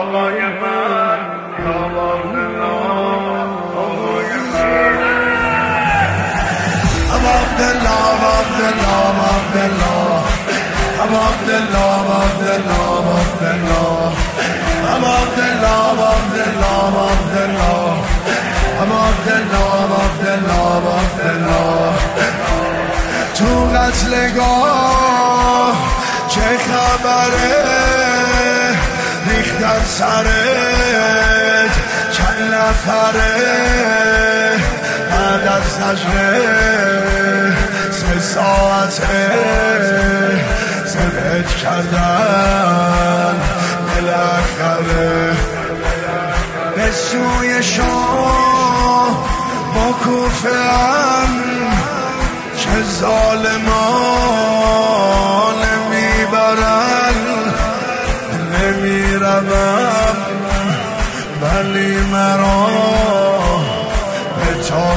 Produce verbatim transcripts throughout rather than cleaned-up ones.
آقای من یا I'm of the love of the love of the law. I'm of the love of the love of the law. I'm of the love of the love of the law. I'm of the love of the love of the law. تو قتلگاه چه خبره ریختن سرت چند نفره بعد از زجره سه ساعته سبت کردن بالاخره به سوی شام با کوفه‌ام چه ظالمان نمیبرن نمیروم ولی مرا به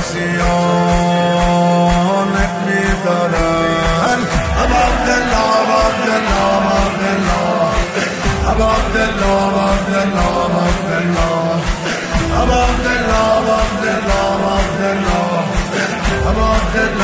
تازیان نمیبرن Above the love of the love of the law Above the love of the love of the law Above the love of the love of the law Above the